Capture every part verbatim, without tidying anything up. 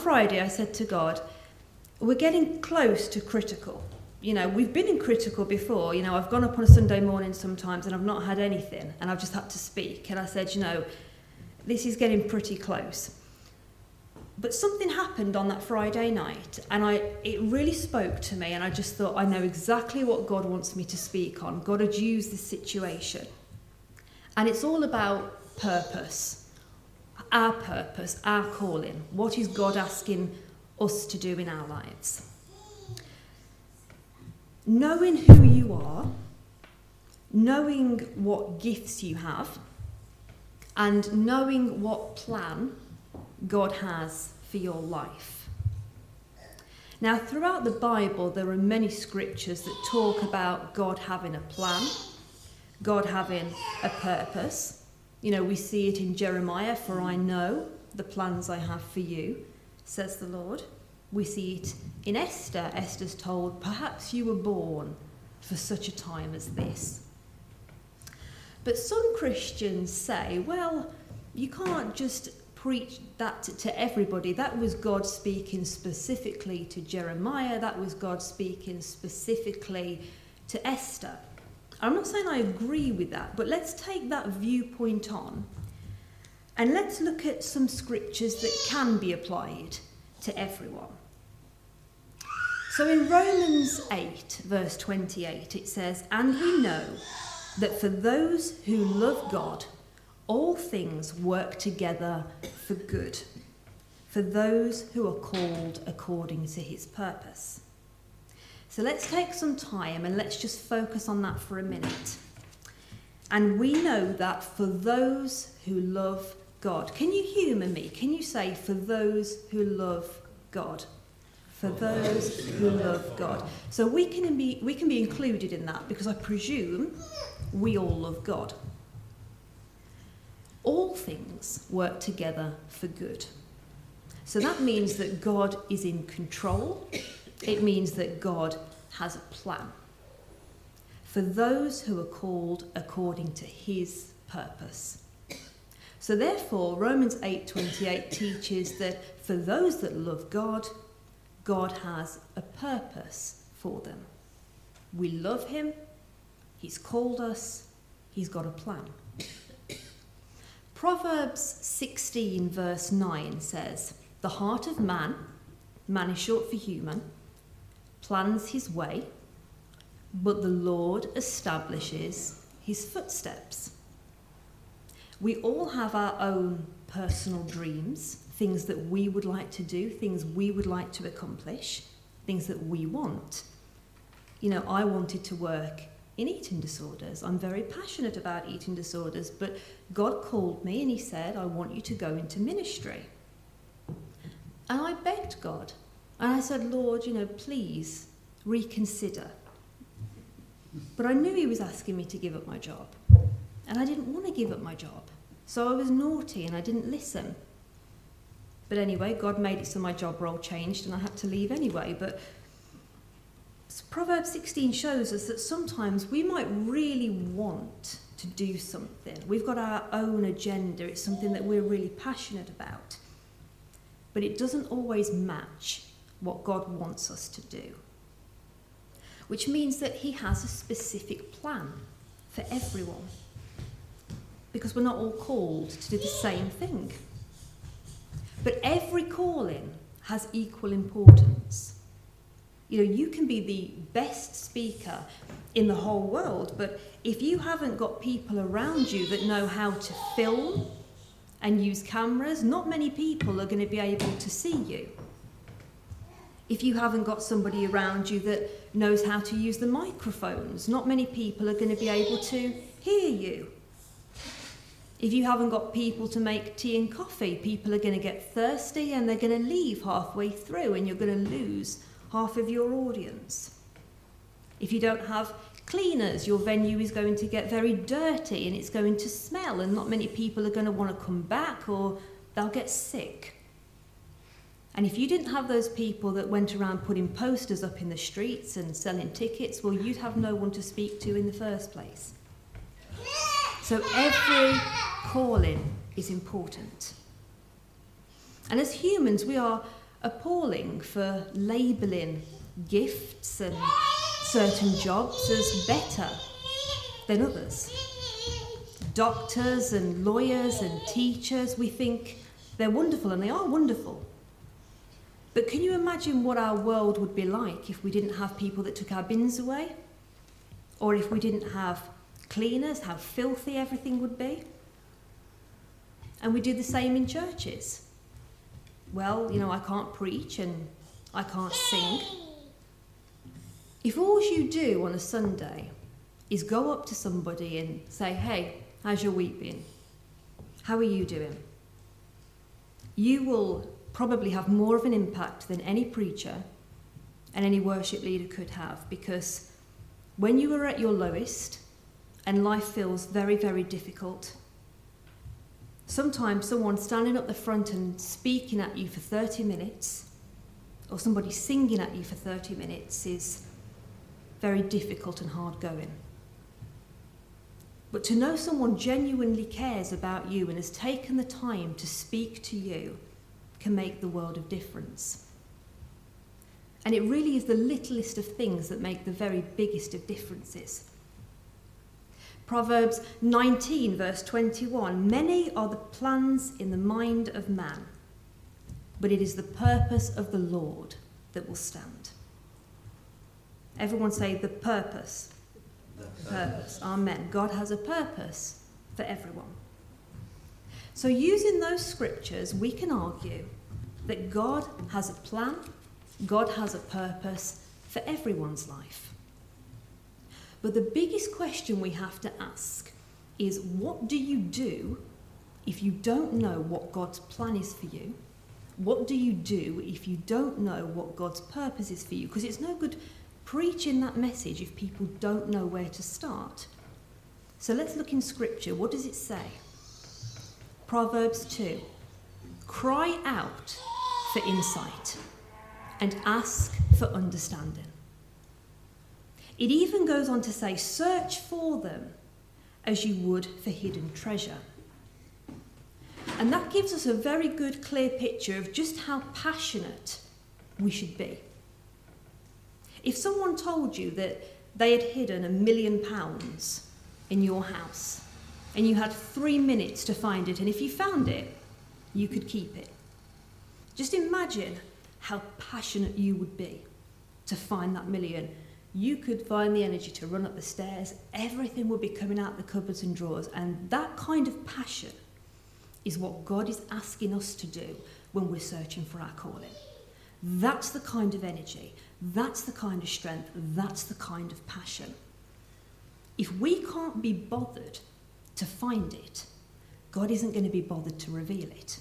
Friday I said to God, we're getting close to critical. You know, we've been in critical before. You know, I've gone up on a Sunday morning sometimes and I've not had anything and I've just had to speak. And I said, you know, this is getting pretty close. But something happened on that Friday night and I it really spoke to me, and I just thought, I know exactly what God wants me to speak on. God had used this situation. And it's all about purpose, our purpose, our calling. What is God asking us to do in our lives? Knowing who you are, knowing what gifts you have, and knowing what plan God has for your life. Now, throughout the Bible, there are many scriptures that talk about God having a plan, God having a purpose. You know, we see it in Jeremiah, for I know the plans I have for you, says the Lord. We see it in Esther. Esther's told, perhaps you were born for such a time as this. But some Christians say, well, you can't just preach that to everybody. That was God speaking specifically to Jeremiah. That was God speaking specifically to Esther. I'm not saying I agree with that, but let's take that viewpoint on and let's look at some scriptures that can be applied to everyone. So in Romans eight, verse twenty-eight, it says, and we know that for those who love God, all things work together for good, for those who are called according to his purpose. So let's take some time and let's just focus on that for a minute. And we know that for those who love God. Can you humour me? Can you say, for those who love God? For those who love God. So we can be, we can be included in that, because I presume we all love God. All things work together for good. So that means that God is in control. It means that God has a plan for those who are called according to his purpose. So therefore, Romans eight twenty-eight teaches that for those that love God, God has a purpose for them. We love him. He's called us. He's got a plan. Proverbs sixteen verse nine says, the heart of man, man is short for human, plans his way, but the Lord establishes his footsteps. We all have our own personal dreams, things that we would like to do, things we would like to accomplish, things that we want. You know, I wanted to work in eating disorders. I'm very passionate about eating disorders, but God called me and he said, I want you to go into ministry. And I begged God. And I said, Lord, you know, please reconsider. But I knew he was asking me to give up my job. And I didn't want to give up my job. So I was naughty and I didn't listen. But anyway, God made it so my job role changed and I had to leave anyway. But Proverbs sixteen shows us that sometimes we might really want to do something. We've got our own agenda. It's something that we're really passionate about. But it doesn't always match what God wants us to do. Which means that he has a specific plan for everyone. Because we're not all called to do the same thing. But every calling has equal importance. You know, you can be the best speaker in the whole world, but if you haven't got people around you that know how to film and use cameras, not many people are going to be able to see you. If you haven't got somebody around you that knows how to use the microphones, not many people are going to be able to hear you. If you haven't got people to make tea and coffee, people are going to get thirsty and they're going to leave halfway through and you're going to lose half of your audience. If you don't have cleaners, your venue is going to get very dirty and it's going to smell and not many people are going to want to come back or they'll get sick. And if you didn't have those people that went around putting posters up in the streets and selling tickets, well, you'd have no one to speak to in the first place. So every calling is important. And as humans, we are appalling for labelling gifts and certain jobs as better than others. Doctors and lawyers and teachers, we think they're wonderful, and they are wonderful. But can you imagine what our world would be like if we didn't have people that took our bins away? Or if we didn't have cleaners, how filthy everything would be? And we do the same in churches. Well, you know, I can't preach and I can't sing. If all you do on a Sunday is go up to somebody and say, hey, how's your week been? How are you doing? You will probably have more of an impact than any preacher and any worship leader could have, because when you are at your lowest and life feels very, very difficult, sometimes someone standing up the front and speaking at you for thirty minutes, or somebody singing at you for thirty minutes, is very difficult and hard going. But to know someone genuinely cares about you and has taken the time to speak to you can make the world of difference. And it really is the littlest of things that make the very biggest of differences. Proverbs nineteen, verse twenty-one, many are the plans in the mind of man, but it is the purpose of the Lord that will stand. Everyone say the purpose. The purpose. Amen. God has a purpose for everyone. So using those scriptures, we can argue that God has a plan, God has a purpose for everyone's life. But the biggest question we have to ask is, what do you do if you don't know what God's plan is for you? What do you do if you don't know what God's purpose is for you? Because it's no good preaching that message if people don't know where to start. So let's look in Scripture. What does it say? Proverbs two. Cry out for insight and ask for understanding. It even goes on to say, search for them as you would for hidden treasure. And that gives us a very good, clear picture of just how passionate we should be. If someone told you that they had hidden a million pounds in your house and you had three minutes to find it, and if you found it, you could keep it. Just imagine how passionate you would be to find that million. You could find the energy to run up the stairs. Everything would be coming out the cupboards and drawers. And that kind of passion is what God is asking us to do when we're searching for our calling. That's the kind of energy. That's the kind of strength. That's the kind of passion. If we can't be bothered to find it, God isn't going to be bothered to reveal it.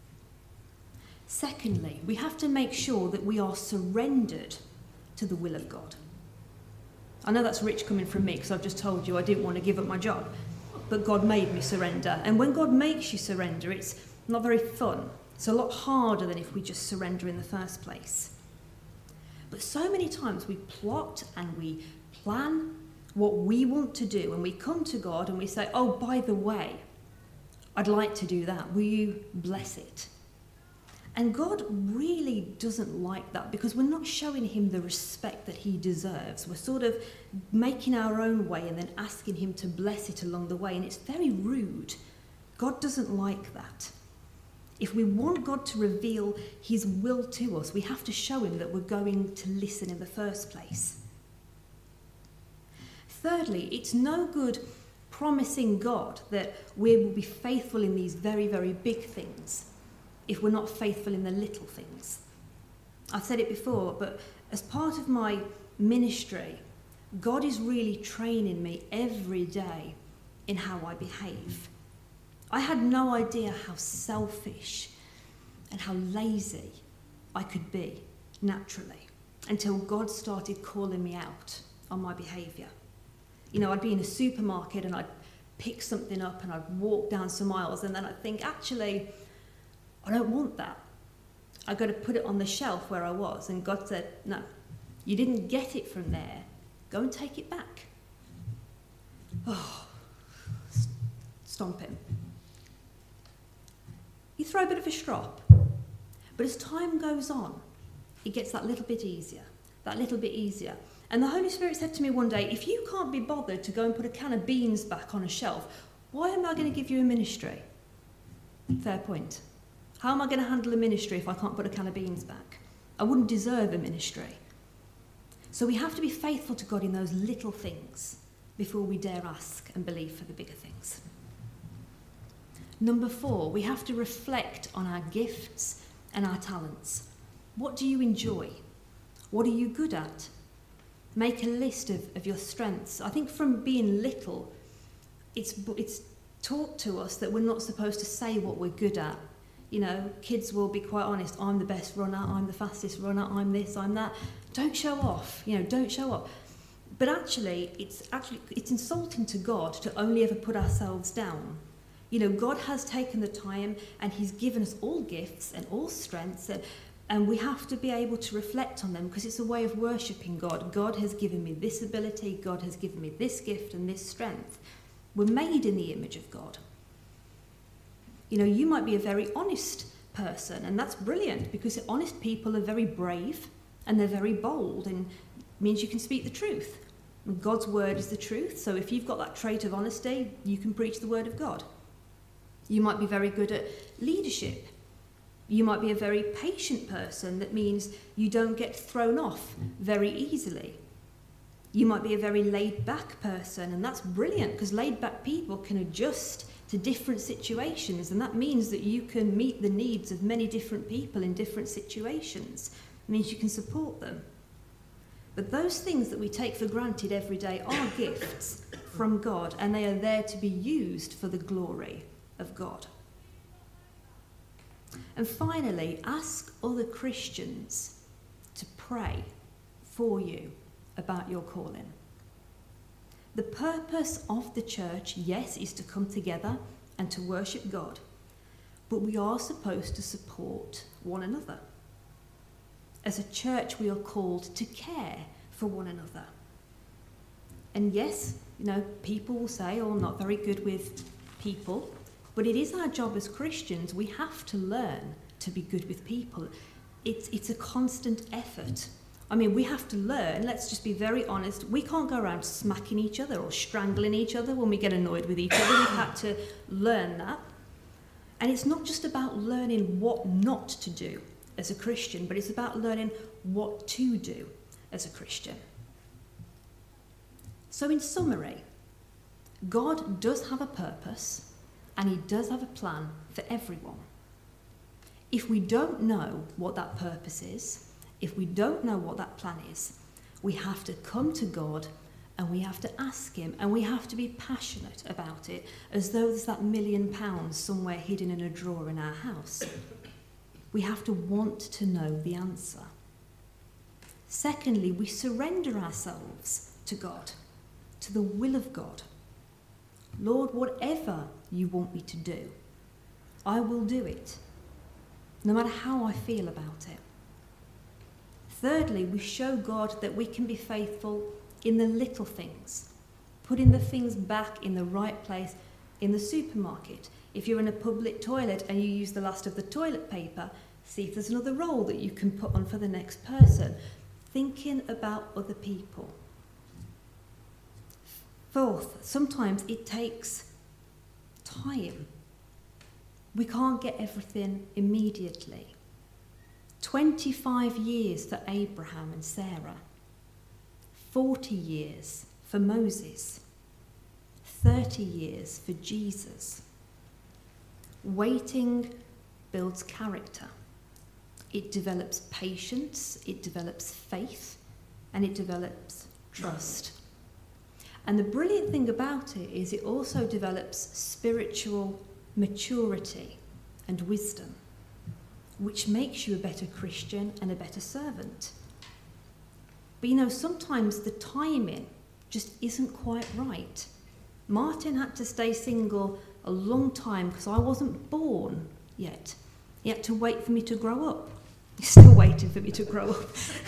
Secondly, we have to make sure that we are surrendered to the will of God. I know that's rich coming from me because I've just told you I didn't want to give up my job, but God made me surrender. And when God makes you surrender, it's not very fun. It's a lot harder than if we just surrender in the first place. But so many times we plot and we plan what we want to do, and we come to God and we say, oh, by the way, I'd like to do that. Will you bless it? And God really doesn't like that, because we're not showing him the respect that he deserves. We're sort of making our own way and then asking him to bless it along the way. And it's very rude. God doesn't like that. If we want God to reveal his will to us, we have to show him that we're going to listen in the first place. Thirdly, it's no good promising God that we will be faithful in these very, very big things if we're not faithful in the little things. I've said it before, but as part of my ministry, God is really training me every day in how I behave. I had no idea how selfish and how lazy I could be naturally until God started calling me out on my behaviour. You know, I'd be in a supermarket and I'd pick something up and I'd walk down some aisles, and then I'd think, actually, I don't want that. I've got to put it on the shelf where I was. And God said, no, you didn't get it from there. Go and take it back. Oh, stomp him. You throw a bit of a strop. But as time goes on, it gets that little bit easier, that little bit easier. And the Holy Spirit said to me one day, if you can't be bothered to go and put a can of beans back on a shelf, why am I going to give you a ministry? Fair point. How am I going to handle a ministry if I can't put a can of beans back? I wouldn't deserve a ministry. So we have to be faithful to God in those little things before we dare ask and believe for the bigger things. Number four, we have to reflect on our gifts and our talents. What do you enjoy? What are you good at? Make a list of, of your strengths. I think from being little, it's it's taught to us that we're not supposed to say what we're good at. You know, kids will be quite honest. I'm the best runner. I'm the fastest runner. I'm this, I'm that. Don't show off. You know, don't show off. But actually, it's actually it's insulting to God to only ever put ourselves down. You know, God has taken the time and he's given us all gifts and all strengths, and, and we have to be able to reflect on them because it's a way of worshipping God. God has given me this ability. God has given me this gift and this strength. We're made in the image of God. You know, you might be a very honest person, and that's brilliant because honest people are very brave and they're very bold, and means you can speak the truth. And God's word is the truth, so if you've got that trait of honesty, you can preach the word of God. You might be very good at leadership. You might be a very patient person. That means you don't get thrown off very easily. You might be a very laid-back person, and that's brilliant because laid-back people can adjust to different situations, and that means that you can meet the needs of many different people in different situations. It means you can support them. But those things that we take for granted every day are gifts from God, and they are there to be used for the glory of God. And finally, ask other Christians to pray for you about your calling. The purpose of the church, yes, is to come together and to worship God, but we are supposed to support one another. As a church, we are called to care for one another. And yes, you know, people will say, oh, I'm not very good with people, but it is our job as Christians. We have to learn to be good with people. It's, it's a constant effort. I mean, we have to learn, let's just be very honest, we can't go around smacking each other or strangling each other when we get annoyed with each other. We've had to learn that. And it's not just about learning what not to do as a Christian, but it's about learning what to do as a Christian. So in summary, God does have a purpose and he does have a plan for everyone. If we don't know what that purpose is, if we don't know what that plan is, we have to come to God and we have to ask him, and we have to be passionate about it as though there's that million pounds somewhere hidden in a drawer in our house. We have to want to know the answer. Secondly, we surrender ourselves to God, to the will of God. Lord, whatever you want me to do, I will do it, no matter how I feel about it. Thirdly, we show God that we can be faithful in the little things, putting the things back in the right place in the supermarket. If you're in a public toilet and you use the last of the toilet paper, see if there's another roll that you can put on for the next person. Thinking about other people. Fourth, sometimes it takes time. We can't get everything immediately. twenty-five years for Abraham and Sarah. forty years for Moses. thirty years for Jesus. Waiting builds character. It develops patience, it develops faith, and it develops trust. And the brilliant thing about it is it also develops spiritual maturity and wisdom, which makes you a better Christian and a better servant. But you know, sometimes the timing just isn't quite right. Martin had to stay single a long time because I wasn't born yet. He had to wait for me to grow up. He's still waiting for me to grow up.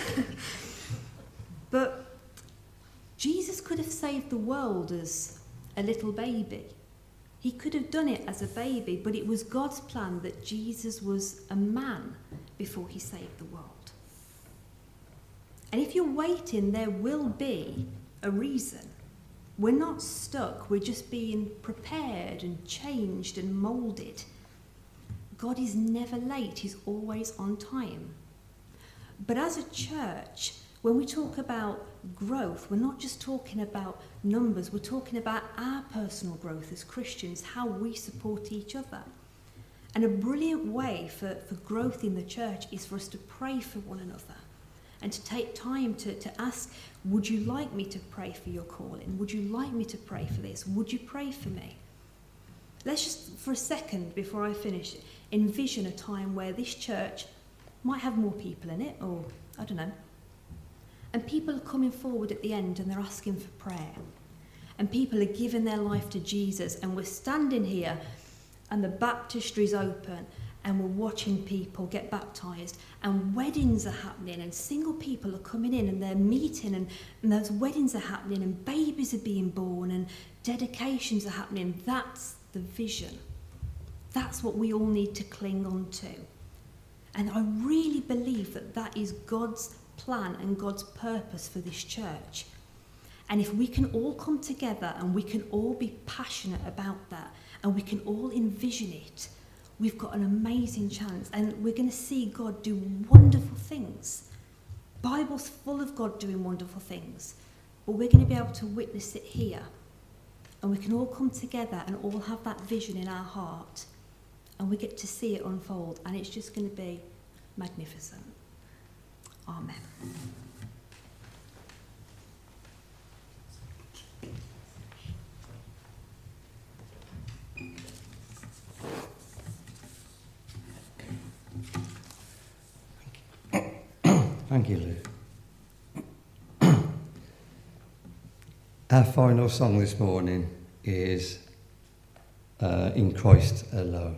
But Jesus could have saved the world as a little baby. He could have done it as a baby, but it was God's plan that Jesus was a man before he saved the world. And if you're waiting, there will be a reason. We're not stuck, we're just being prepared and changed and moulded. God is never late, he's always on time. But as a church, when we talk about growth, we're not just talking about numbers, we're talking about our personal growth as Christians, how we support each other. And a brilliant way for, for growth in the church is for us to pray for one another and to take time to, to ask, would you like me to pray for your calling? Would you like me to pray for this? Would you pray for me? Let's just, for a second, before I finish, envision a time where this church might have more people in it, or I don't know. And people are coming forward at the end and they're asking for prayer. And people are giving their life to Jesus, and we're standing here and the baptistry's open and we're watching people get baptised, and weddings are happening, and single people are coming in and they're meeting, and, and those weddings are happening, and babies are being born, and dedications are happening. That's the vision. That's what we all need to cling on to. And I really believe that that is God's plan and God's purpose for this church. And if we can all come together and we can all be passionate about that and we can all envision it, we've got an amazing chance, and we're going to see God do wonderful things. Bible's full of God doing wonderful things, but we're going to be able to witness it here, and we can all come together and all have that vision in our heart, and we get to see it unfold, and it's just going to be magnificent. Amen. Thank you, Lou. Our final song this morning is uh, In Christ Alone.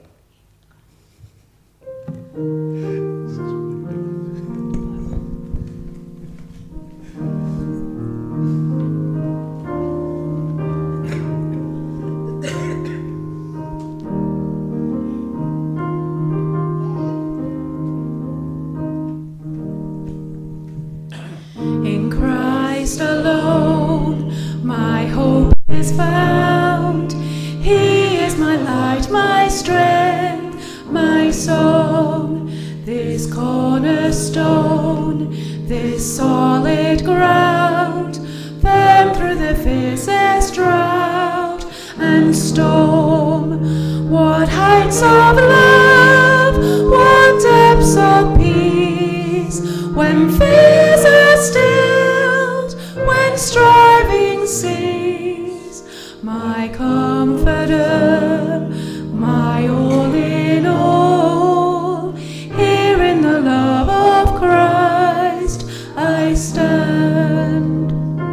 In Christ alone, my hope is found. He is my light, my strength, my song. This cornerstone, this solid ground, firm through the fiercest drought and storm. What heights of love, what depths of peace, when fears are stilled, when striving cease. My comforter, my all in all, here in the love of Christ I stand.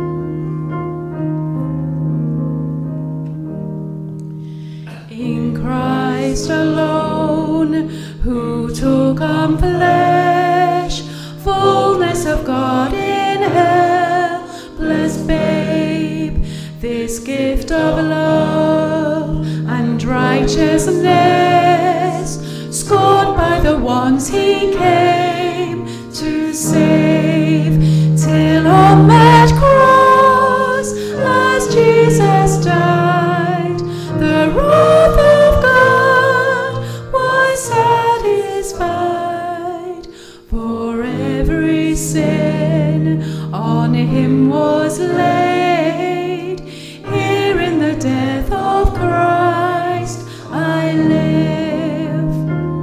In Christ alone, who took on flesh, fullness of God in helpless babe, this gift of love and righteousness, scorned by the ones he came to save, till on that cross, as Jesus died, the wrath of God was satisfied. For every sin on him was laid, here in the death of Christ I live.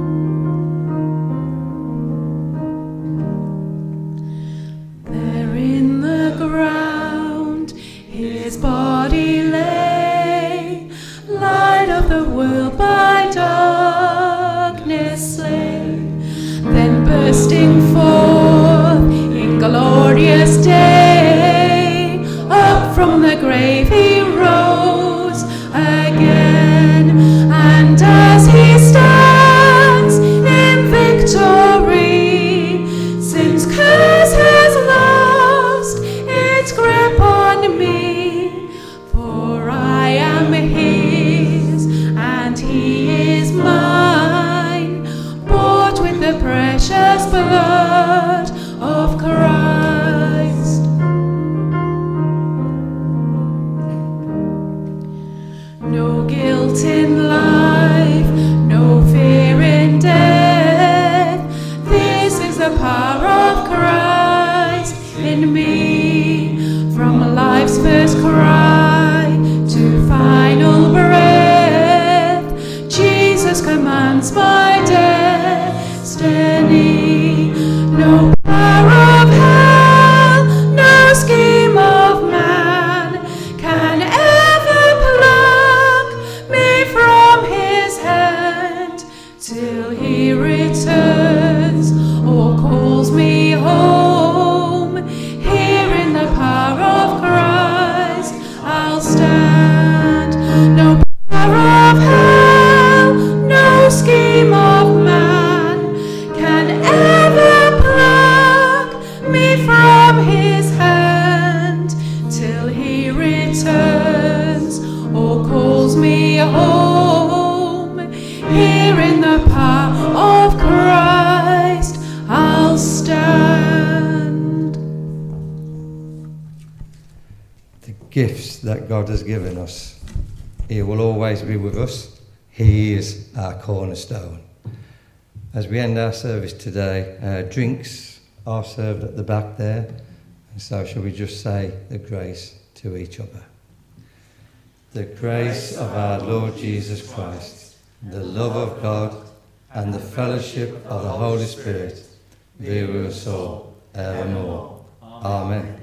There in the ground his body lay, light of the world by darkness slain. Then bursting forth in glorious day, up from the grave he rose again. And as he stands in victory, sin's curse has lost its grip on me. For I am his and he is mine, bought with the precious the power of Christ in me. From life's first cry to final breath, Jesus commands my destiny. No power of hell, no scheme of man can ever pluck me from his hand till he returns or calls me home. Here in the power of Christ I'll stand. No power of hell, no scheme of man can ever pluck me from his hand till he returns or calls me home. Here in the power of Christ I'll stand. The gifts that God has given us, he will always be with us. He is our cornerstone. As we end our service today, uh, drinks are served at the back there, and so shall we just say the grace to each other. The grace of our Lord Jesus Christ, the love of God, and the fellowship of the Holy Spirit be with us all evermore. Amen.